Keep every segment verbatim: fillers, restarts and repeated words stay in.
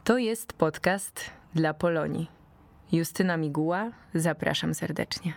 To jest podcast dla Polonii. Justyna Miguła, zapraszam serdecznie.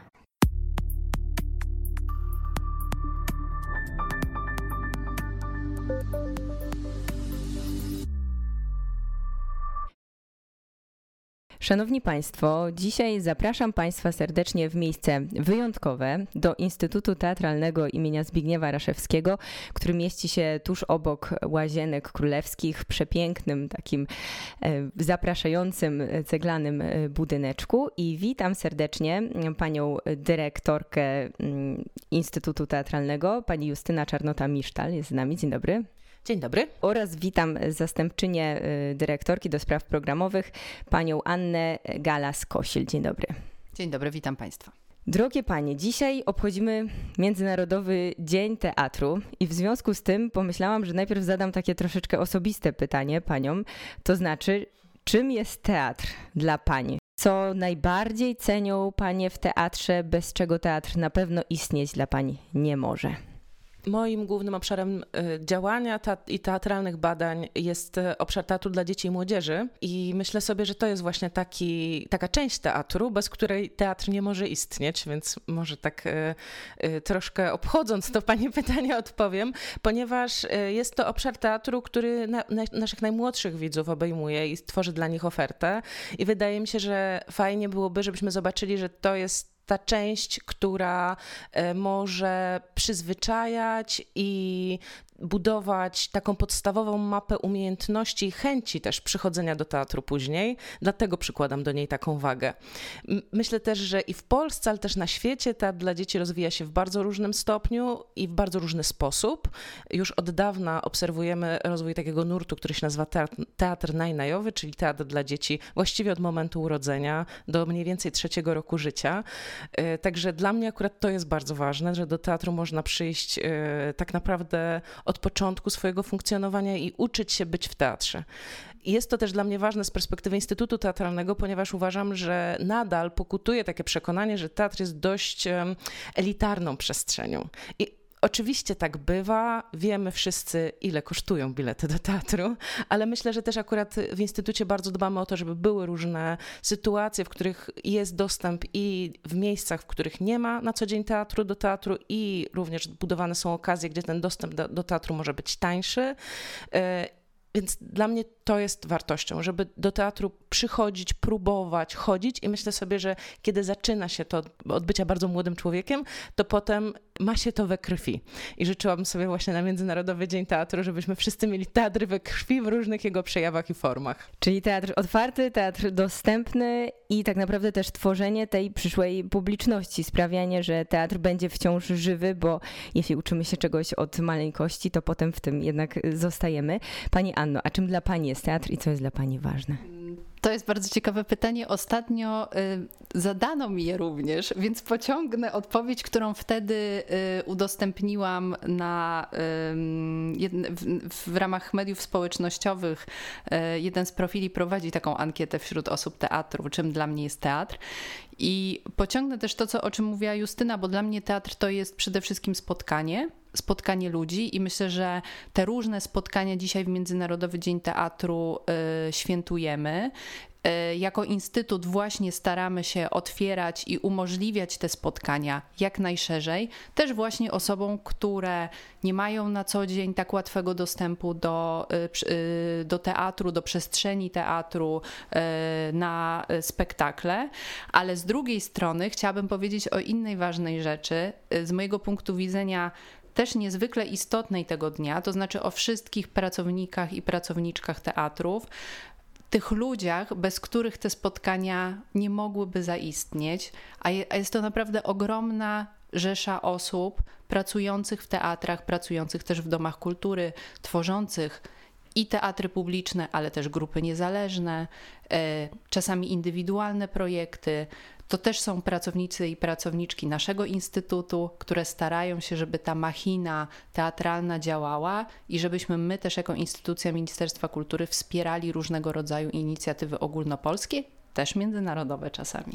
Szanowni Państwo, dzisiaj zapraszam Państwa serdecznie w miejsce wyjątkowe do Instytutu Teatralnego imienia Zbigniewa Raszewskiego, który mieści się tuż obok Łazienek Królewskich w przepięknym, takim zapraszającym ceglanym budyneczku. I witam serdecznie panią dyrektorkę Instytutu Teatralnego, pani Justyna Czarnota-Misztal jest z nami. Dzień dobry. Dzień dobry. Oraz witam zastępczynię dyrektorki do spraw programowych, panią Annę Galas-Kosil. Dzień dobry. Dzień dobry, witam Państwa. Drogie panie, dzisiaj obchodzimy Międzynarodowy Dzień Teatru i w związku z tym pomyślałam, że najpierw zadam takie troszeczkę osobiste pytanie paniom, to znaczy, czym jest teatr dla pań? Co najbardziej cenią panie w teatrze, bez czego teatr na pewno istnieć dla pań nie może? Moim głównym obszarem działania i teatralnych badań jest obszar teatru dla dzieci i młodzieży i myślę sobie, że to jest właśnie taki, taka część teatru, bez której teatr nie może istnieć, więc może tak troszkę obchodząc to pani pytanie odpowiem, ponieważ jest to obszar teatru, który na, na, naszych najmłodszych widzów obejmuje i tworzy dla nich ofertę i wydaje mi się, że fajnie byłoby, żebyśmy zobaczyli, że to jest ta część, która może przyzwyczajać i budować taką podstawową mapę umiejętności i chęci też przychodzenia do teatru później. Dlatego przykładam do niej taką wagę. Myślę też, że i w Polsce, ale też na świecie teatr dla dzieci rozwija się w bardzo różnym stopniu i w bardzo różny sposób. Już od dawna obserwujemy rozwój takiego nurtu, który się nazywa teatr, teatr najnajowy, czyli teatr dla dzieci właściwie od momentu urodzenia do mniej więcej trzeciego roku życia. Także dla mnie akurat to jest bardzo ważne, że do teatru można przyjść tak naprawdę od początku swojego funkcjonowania i uczyć się być w teatrze. Jest to też dla mnie ważne z perspektywy Instytutu Teatralnego, ponieważ uważam, że nadal pokutuje takie przekonanie, że teatr jest dość elitarną przestrzenią. I oczywiście tak bywa, wiemy wszyscy, ile kosztują bilety do teatru, ale myślę, że też akurat w Instytucie bardzo dbamy o to, żeby były różne sytuacje, w których jest dostęp i w miejscach, w których nie ma na co dzień teatru do teatru i również budowane są okazje, gdzie ten dostęp do, do teatru może być tańszy. Więc dla mnie to jest wartością, żeby do teatru przychodzić, próbować, chodzić i myślę sobie, że kiedy zaczyna się to od bycia bardzo młodym człowiekiem, to potem ma się to we krwi. I życzyłabym sobie właśnie na Międzynarodowy Dzień Teatru, żebyśmy wszyscy mieli teatr we krwi w różnych jego przejawach i formach. Czyli teatr otwarty, teatr dostępny i tak naprawdę też tworzenie tej przyszłej publiczności, sprawianie, że teatr będzie wciąż żywy, bo jeśli uczymy się czegoś od maleńkości, to potem w tym jednak zostajemy. Pani Anno, a czym dla pani jest teatr i co jest dla pani ważne? To jest bardzo ciekawe pytanie. Ostatnio y, zadano mi je również, więc pociągnę odpowiedź, którą wtedy y, udostępniłam na, y, jedne, w, w ramach mediów społecznościowych. Y, jeden z profili prowadzi taką ankietę wśród osób teatru, czym dla mnie jest teatr. I pociągnę też to, co, o czym mówiła Justyna, bo dla mnie teatr to jest przede wszystkim spotkanie, spotkanie ludzi i myślę, że te różne spotkania dzisiaj w Międzynarodowy Dzień Teatru y, świętujemy. Y, jako instytut właśnie staramy się otwierać i umożliwiać te spotkania jak najszerzej, też właśnie osobom, które nie mają na co dzień tak łatwego dostępu do, y, y, do teatru, do przestrzeni teatru, y, na spektakle, ale z drugiej strony chciałabym powiedzieć o innej ważnej rzeczy. Y, z mojego punktu widzenia też niezwykle istotnej tego dnia, to znaczy o wszystkich pracownikach i pracowniczkach teatrów, tych ludziach, bez których te spotkania nie mogłyby zaistnieć, a jest to naprawdę ogromna rzesza osób pracujących w teatrach, pracujących też w domach kultury, tworzących i teatry publiczne, ale też grupy niezależne, czasami indywidualne projekty. To też są pracownicy i pracowniczki naszego instytutu, które starają się, żeby ta machina teatralna działała i żebyśmy my też jako instytucja Ministerstwa Kultury wspierali różnego rodzaju inicjatywy ogólnopolskie, też międzynarodowe czasami.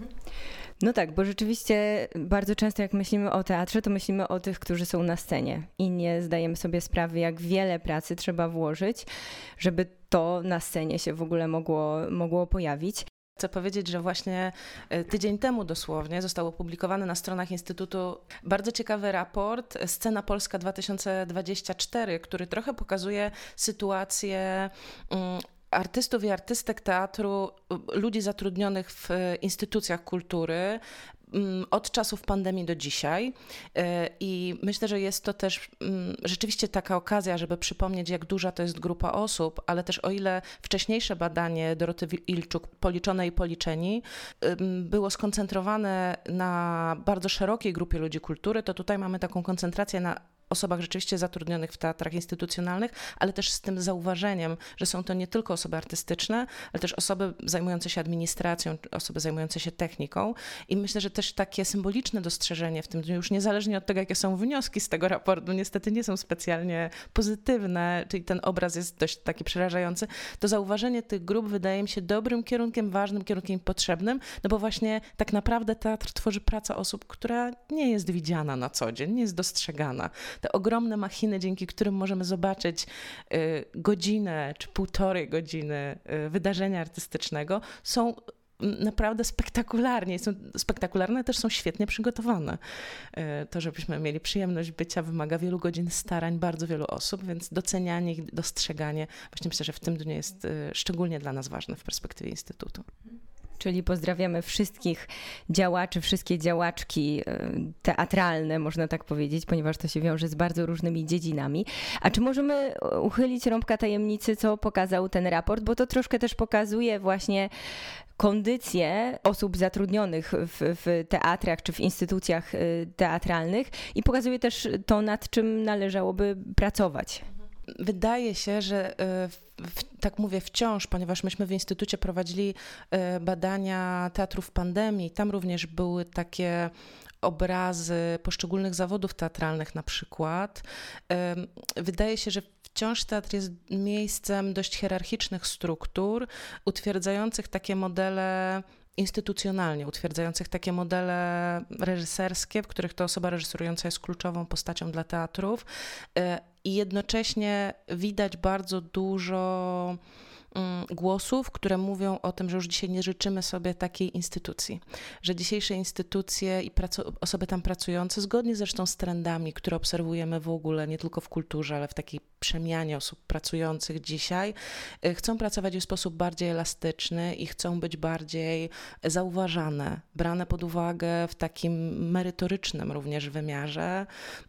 No tak, bo rzeczywiście bardzo często jak myślimy o teatrze, to myślimy o tych, którzy są na scenie i nie zdajemy sobie sprawy, jak wiele pracy trzeba włożyć, żeby to na scenie się w ogóle mogło, mogło pojawić. Chcę powiedzieć, że właśnie tydzień temu dosłownie został opublikowany na stronach Instytutu bardzo ciekawy raport Scena Polska dwa tysiące dwadzieścia cztery, który trochę pokazuje sytuację artystów i artystek teatru, ludzi zatrudnionych w instytucjach kultury od czasów pandemii do dzisiaj. I myślę, że jest to też rzeczywiście taka okazja, żeby przypomnieć, jak duża to jest grupa osób, ale też o ile wcześniejsze badanie Doroty Ilczuk, Policzone i Policzeni, było skoncentrowane na bardzo szerokiej grupie ludzi kultury, to tutaj mamy taką koncentrację na osobach rzeczywiście zatrudnionych w teatrach instytucjonalnych, ale też z tym zauważeniem, że są to nie tylko osoby artystyczne, ale też osoby zajmujące się administracją, osoby zajmujące się techniką. I myślę, że też takie symboliczne dostrzeżenie w tym dniu, już niezależnie od tego, jakie są wnioski z tego raportu, niestety nie są specjalnie pozytywne, czyli ten obraz jest dość taki przerażający, to zauważenie tych grup wydaje mi się dobrym kierunkiem, ważnym kierunkiem, potrzebnym, no bo właśnie tak naprawdę teatr tworzy pracę osób, która nie jest widziana na co dzień, nie jest dostrzegana. Te ogromne machiny, dzięki którym możemy zobaczyć y, godzinę czy półtorej godziny y, wydarzenia artystycznego, są naprawdę spektakularnie, są spektakularne, też są świetnie przygotowane. Y, to, żebyśmy mieli przyjemność bycia, wymaga wielu godzin starań bardzo wielu osób, więc docenianie ich, dostrzeganie, właśnie myślę, że w tym dniu jest y, szczególnie dla nas ważne w perspektywie Instytutu. Czyli pozdrawiamy wszystkich działaczy, wszystkie działaczki teatralne, można tak powiedzieć, ponieważ to się wiąże z bardzo różnymi dziedzinami. A czy możemy uchylić rąbka tajemnicy, co pokazał ten raport? Bo to troszkę też pokazuje właśnie kondycję osób zatrudnionych w, w teatrach czy w instytucjach teatralnych i pokazuje też to, nad czym należałoby pracować. Wydaje się, że w, tak mówię wciąż, ponieważ myśmy w Instytucie prowadzili badania teatrów w pandemii, tam również były takie obrazy poszczególnych zawodów teatralnych na przykład. Wydaje się, że wciąż teatr jest miejscem dość hierarchicznych struktur, utwierdzających takie modele instytucjonalnie, utwierdzających takie modele reżyserskie, w których to osoba reżyserująca jest kluczową postacią dla teatrów i jednocześnie widać bardzo dużo głosów, które mówią o tym, że już dzisiaj nie życzymy sobie takiej instytucji, że dzisiejsze instytucje i pracu- osoby tam pracujące, zgodnie zresztą z trendami, które obserwujemy w ogóle, nie tylko w kulturze, ale w takiej przemianie osób pracujących dzisiaj, chcą pracować w sposób bardziej elastyczny i chcą być bardziej zauważane, brane pod uwagę w takim merytorycznym również wymiarze.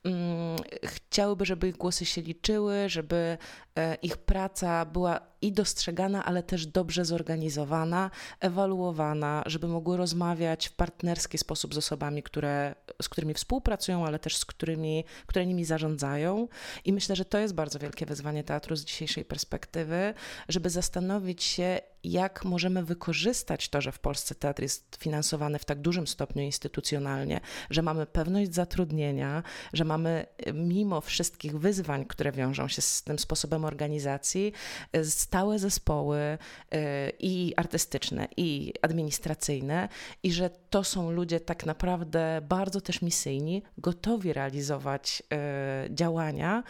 Chciałyby, żeby ich głosy się liczyły, żeby ich praca była i dostrzegana, ale też dobrze zorganizowana, ewaluowana, żeby mogły rozmawiać w partnerski sposób z osobami, które, z którymi współpracują, ale też z którymi, które nimi zarządzają. I myślę, że to jest bardzo wielkie wyzwanie teatru z dzisiejszej perspektywy, żeby zastanowić się, jak możemy wykorzystać to, że w Polsce teatr jest finansowany w tak dużym stopniu instytucjonalnie, że mamy pewność zatrudnienia, że mamy mimo wszystkich wyzwań, które wiążą się z tym sposobem organizacji, stałe zespoły i artystyczne, i administracyjne, i że to są ludzie tak naprawdę bardzo też misyjni, gotowi realizować działania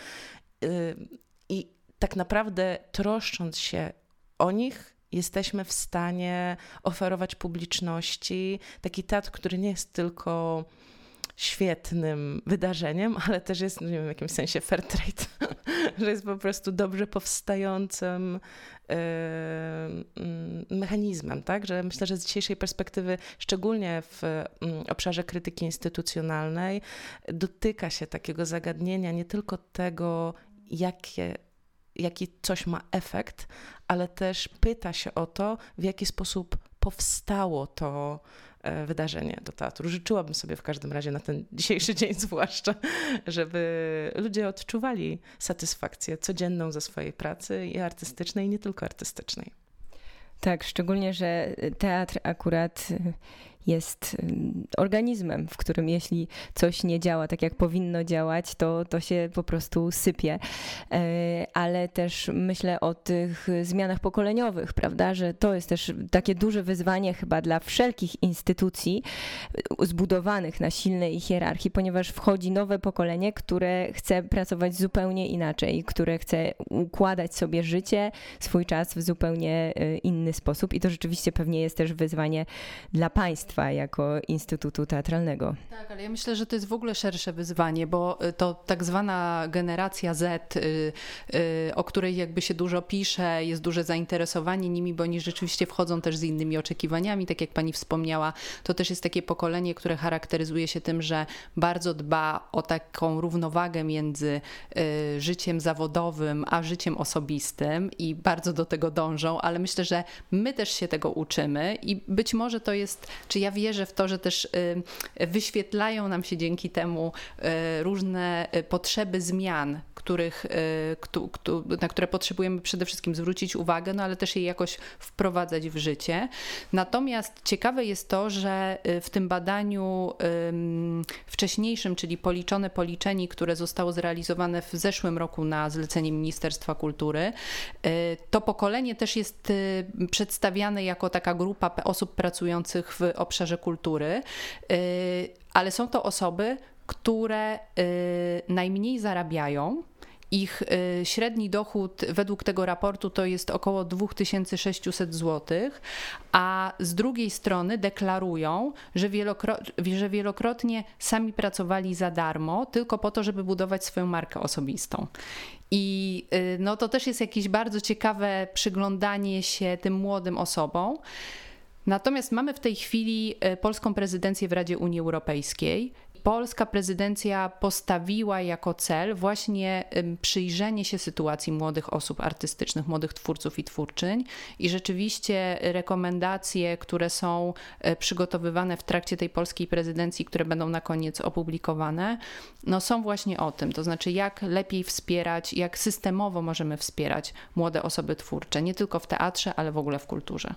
i tak naprawdę troszcząc się o nich, jesteśmy w stanie oferować publiczności taki teatr, który nie jest tylko świetnym wydarzeniem, ale też jest, nie wiem, w jakimś sensie fair trade, że jest po prostu dobrze powstającym yy, mechanizmem, tak? Że myślę, że z dzisiejszej perspektywy, szczególnie w yy, obszarze krytyki instytucjonalnej, dotyka się takiego zagadnienia nie tylko tego, jakie jaki coś ma efekt, ale też pyta się o to, w jaki sposób powstało to wydarzenie do teatru. Życzyłabym sobie w każdym razie na ten dzisiejszy dzień zwłaszcza, żeby ludzie odczuwali satysfakcję codzienną ze swojej pracy i artystycznej, i nie tylko artystycznej. Tak, szczególnie, że teatr akurat jest organizmem, w którym jeśli coś nie działa tak, jak powinno działać, to, to się po prostu sypie. Ale też myślę o tych zmianach pokoleniowych, prawda, że to jest też takie duże wyzwanie chyba dla wszelkich instytucji zbudowanych na silnej hierarchii, ponieważ wchodzi nowe pokolenie, które chce pracować zupełnie inaczej, które chce układać sobie życie, swój czas w zupełnie inny sposób i to rzeczywiście pewnie jest też wyzwanie dla państwa jako Instytutu Teatralnego. Tak, ale ja myślę, że to jest w ogóle szersze wyzwanie, bo to tak zwana generacja Z, o której jakby się dużo pisze, jest duże zainteresowanie nimi, bo oni rzeczywiście wchodzą też z innymi oczekiwaniami, tak jak pani wspomniała, to też jest takie pokolenie, które charakteryzuje się tym, że bardzo dba o taką równowagę między życiem zawodowym a życiem osobistym i bardzo do tego dążą, ale myślę, że my też się tego uczymy i być może to jest, czy ja wierzę w to, że też wyświetlają nam się dzięki temu różne potrzeby zmian, których, na które potrzebujemy przede wszystkim zwrócić uwagę, no ale też je jakoś wprowadzać w życie. Natomiast ciekawe jest to, że w tym badaniu wcześniejszym, czyli Policzone Policzeni, które zostało zrealizowane w zeszłym roku na zlecenie Ministerstwa Kultury, to pokolenie też jest przedstawiane jako taka grupa osób pracujących w obszarze kultury, ale są to osoby, które najmniej zarabiają. Ich średni dochód według tego raportu to jest około dwa tysiące sześćset złotych, a z drugiej strony deklarują, że, wielokro- że wielokrotnie sami pracowali za darmo, tylko po to, żeby budować swoją markę osobistą. I no, to też jest jakieś bardzo ciekawe przyglądanie się tym młodym osobom. Natomiast mamy w tej chwili polską prezydencję w Radzie Unii Europejskiej. Polska prezydencja postawiła jako cel właśnie przyjrzenie się sytuacji młodych osób artystycznych, młodych twórców i twórczyń i rzeczywiście rekomendacje, które są przygotowywane w trakcie tej polskiej prezydencji, które będą na koniec opublikowane, no są właśnie o tym, to znaczy jak lepiej wspierać, jak systemowo możemy wspierać młode osoby twórcze, nie tylko w teatrze, ale w ogóle w kulturze.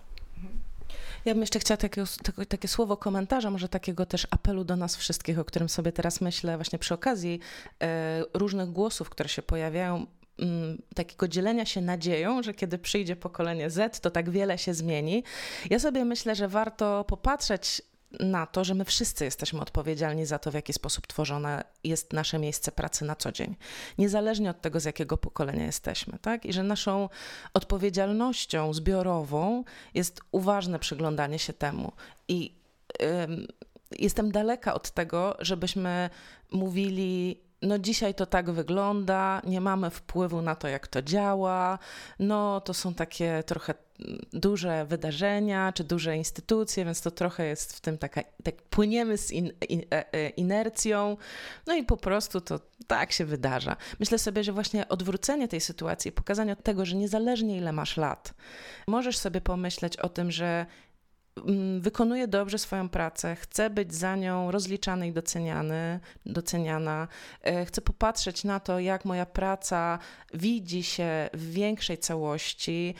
Ja bym jeszcze chciała takie, takie słowo komentarza, może takiego też apelu do nas wszystkich, o którym sobie teraz myślę właśnie przy okazji e, różnych głosów, które się pojawiają, m, takiego dzielenia się nadzieją, że kiedy przyjdzie pokolenie Z, to tak wiele się zmieni. Ja sobie myślę, że warto popatrzeć na to, że my wszyscy jesteśmy odpowiedzialni za to, w jaki sposób tworzone jest nasze miejsce pracy na co dzień. Niezależnie od tego, z jakiego pokolenia jesteśmy, tak? I że naszą odpowiedzialnością zbiorową jest uważne przyglądanie się temu. I ym, jestem daleka od tego, żebyśmy mówili, no dzisiaj to tak wygląda, nie mamy wpływu na to, jak to działa, no to są takie trochę duże wydarzenia, czy duże instytucje, więc to trochę jest w tym taka, tak płyniemy z in, in, inercją, no i po prostu to tak się wydarza. Myślę sobie, że właśnie odwrócenie tej sytuacji, pokazanie tego, że niezależnie ile masz lat, możesz sobie pomyśleć o tym, że wykonuję dobrze swoją pracę, chcę być za nią rozliczany i doceniany, doceniana. Chcę popatrzeć na to, jak moja praca widzi się w większej całości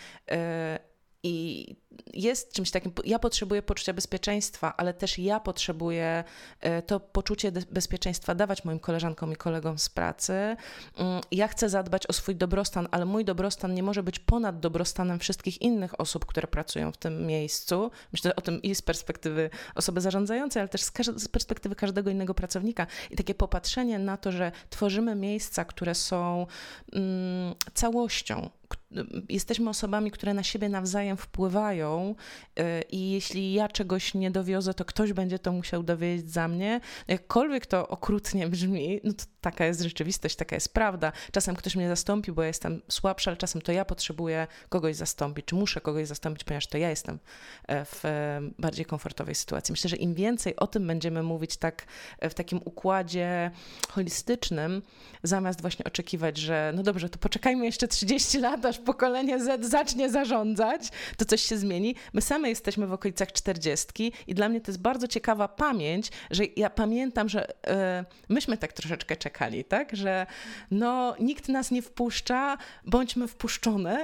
i jest czymś takim, ja potrzebuję poczucia bezpieczeństwa, ale też ja potrzebuję to poczucie bezpieczeństwa dawać moim koleżankom i kolegom z pracy. Ja chcę zadbać o swój dobrostan, ale mój dobrostan nie może być ponad dobrostanem wszystkich innych osób, które pracują w tym miejscu. Myślę o tym i z perspektywy osoby zarządzającej, ale też z, każ- z perspektywy każdego innego pracownika. I takie popatrzenie na to, że tworzymy miejsca, które są mm, całością. Jesteśmy osobami, które na siebie nawzajem wpływają i jeśli ja czegoś nie dowiozę, to ktoś będzie to musiał dowiedzieć za mnie. Jakkolwiek to okrutnie brzmi, no to taka jest rzeczywistość, taka jest prawda. Czasem ktoś mnie zastąpi, bo ja jestem słabsza, ale czasem to ja potrzebuję kogoś zastąpić, czy muszę kogoś zastąpić, ponieważ to ja jestem w bardziej komfortowej sytuacji. Myślę, że im więcej o tym będziemy mówić tak w takim układzie holistycznym, zamiast właśnie oczekiwać, że no dobrze, to poczekajmy jeszcze trzydzieści lat, aż pokolenie Z zacznie zarządzać, to coś się zmieni. My same jesteśmy w okolicach czterdziestki i dla mnie to jest bardzo ciekawa pamięć, że ja pamiętam, że y, myśmy tak troszeczkę czekali, tak, że no nikt nas nie wpuszcza, bądźmy wpuszczone i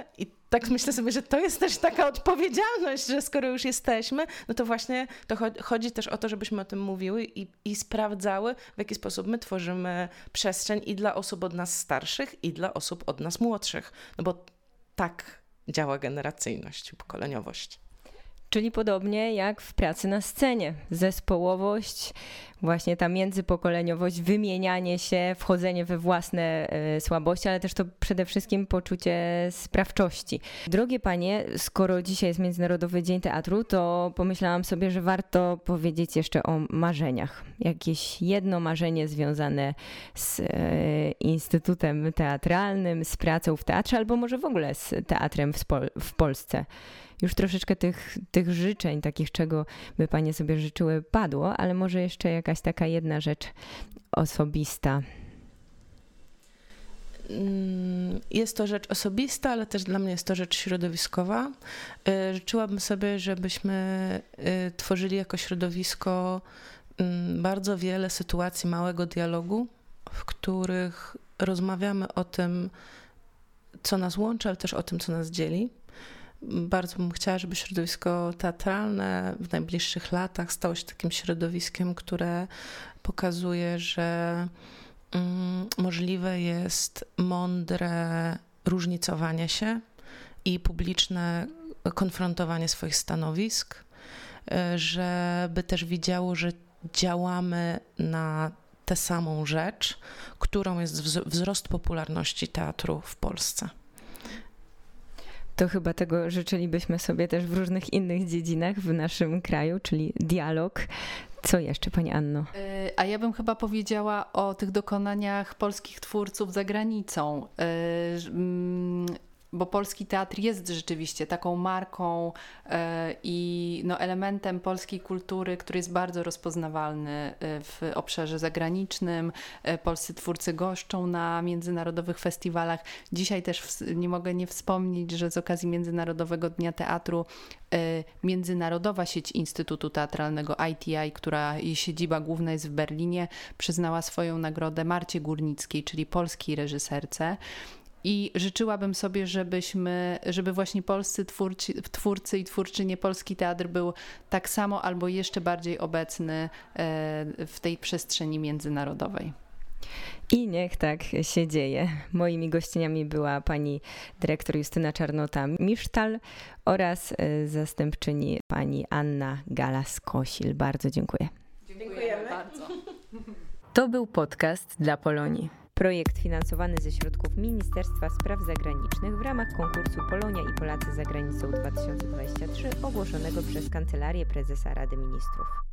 tak myślę sobie, że to jest też taka odpowiedzialność, że skoro już jesteśmy, no to właśnie to chodzi też o to, żebyśmy o tym mówiły i, i sprawdzały, w jaki sposób my tworzymy przestrzeń i dla osób od nas starszych, i dla osób od nas młodszych. No bo tak działa generacyjność, pokoleniowość. Czyli podobnie jak w pracy na scenie. Zespołowość, właśnie ta międzypokoleniowość, wymienianie się, wchodzenie we własne y, słabości, ale też to przede wszystkim poczucie sprawczości. Drogie panie, skoro dzisiaj jest Międzynarodowy Dzień Teatru, to pomyślałam sobie, że warto powiedzieć jeszcze o marzeniach. Jakieś jedno marzenie związane z y, Instytutem Teatralnym, z pracą w teatrze, albo może w ogóle z teatrem w, Spol- w Polsce. Już troszeczkę tych, tych życzeń, takich czego by panie sobie życzyły, padło, ale może jeszcze jakaś taka jedna rzecz osobista. Jest to rzecz osobista, ale też dla mnie jest to rzecz środowiskowa. Życzyłabym sobie, żebyśmy tworzyli jako środowisko bardzo wiele sytuacji małego dialogu, w których rozmawiamy o tym, co nas łączy, ale też o tym, co nas dzieli. Bardzo bym chciała, żeby środowisko teatralne w najbliższych latach stało się takim środowiskiem, które pokazuje, że mm, możliwe jest mądre różnicowanie się i publiczne konfrontowanie swoich stanowisk, żeby też widziało, że działamy na tę samą rzecz, którą jest wzrost popularności teatru w Polsce. To chyba tego życzylibyśmy sobie też w różnych innych dziedzinach w naszym kraju, czyli dialog. Co jeszcze, pani Anno? A ja bym chyba powiedziała o tych dokonaniach polskich twórców za granicą. Bo polski teatr jest rzeczywiście taką marką e, i no, elementem polskiej kultury, który jest bardzo rozpoznawalny w obszarze zagranicznym. E, polscy twórcy goszczą na międzynarodowych festiwalach. Dzisiaj też w, nie mogę nie wspomnieć, że z okazji Międzynarodowego Dnia Teatru e, Międzynarodowa Sieć Instytutu Teatralnego I T I, która jej siedziba główna jest w Berlinie, przyznała swoją nagrodę Marcie Górnickiej, czyli polskiej reżyserce. I życzyłabym sobie, żebyśmy, żeby właśnie polscy twórcy, twórcy i twórczynie, polski teatr był tak samo albo jeszcze bardziej obecny w tej przestrzeni międzynarodowej. I niech tak się dzieje. Moimi gościniami była pani dyrektor Justyna Czarnota-Misztal oraz zastępczyni pani Anna Galas-Kosil. Bardzo dziękuję. Dziękujemy bardzo. To był podcast dla Polonii. Projekt finansowany ze środków Ministerstwa Spraw Zagranicznych w ramach konkursu Polonia i Polacy za granicą dwa tysiące dwudziesty trzeci ogłoszonego przez Kancelarię Prezesa Rady Ministrów.